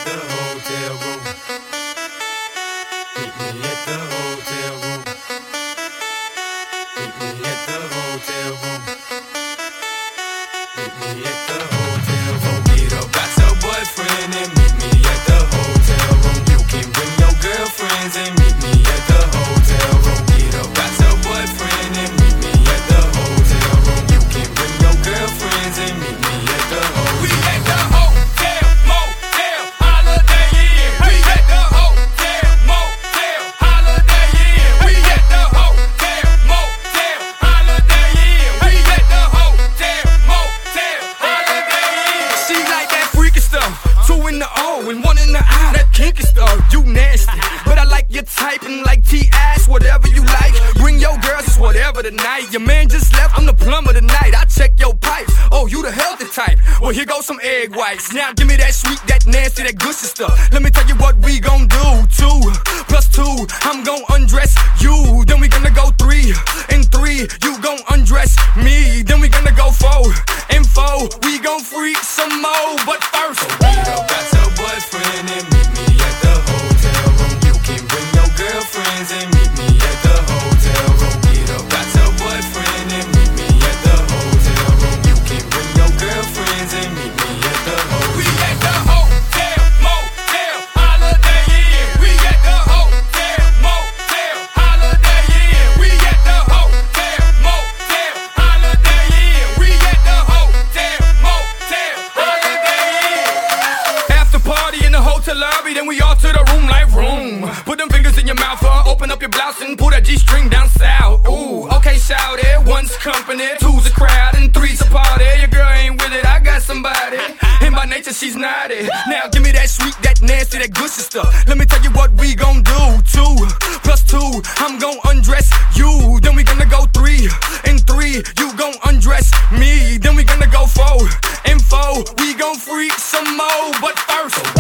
at the hotel room. Meet me at the hotel room. Meet me at the hotel room. Meet me at the hotel room. Get up, got your boyfriend and meet me at the hotel room. You can bring your girlfriends and meet me at the hotel room. Get up, got your boyfriend and meet me at the hotel room. You can bring your girlfriends and meet me at the hotel room. We at the hotel, motel, Holiday Inn. We at the hotel, motel, Holiday Inn. We at the hotel, motel, Holiday Inn. We at the hotel, motel, Holiday Inn. She like that freaky stuff, 2 in the O and 1 in the I. That kinky stuff, you nasty, but I like your type and like T-ass, whatever you like. Bring your girls, it's whatever tonight. Your man just left, I'm the plumber tonight. I check your pipes, oh you the healthy type. Well here goes some egg whites. Now give me that sweet, that nasty, that gushy stuff. Let me tell you what we gon' do. 2 plus 2, I'm gon' undress you. Then we gonna go 3 and 3, you gon' undress me. Then we gonna go 4 and 4, we gon' freak some more. But first, meet up, got your boyfriend and meet me at the hotel room. You can bring your girlfriends and meet me at the hotel room. Get up, got your boyfriend and meet me at the hotel room. You can bring your girlfriends and meet me at the hotel room. We at the hotel, motel, Holiday Inn. We at the hotel, motel, Holiday Inn. We at the hotel, motel, Holiday Inn. We at the hotel, motel, Holiday Inn. After party in the hotel lobby, then we all to the room like room. Put them fingers in your mouth, open up your blouse and pull that G-string down south. Ooh, okay, shout it. 1's company, 2's a crowd, and 3's a party. Your girl ain't with it, I got somebody. And by nature, she's naughty. Now give me that sweet, that nasty, that gushy stuff. Let me tell you what we gon' do. 2 plus 2, I'm gon' undress you. Then we gonna go 3 and 3, you gon' undress me. Then we gonna go 4 and 4, we gon' freak some more. But first,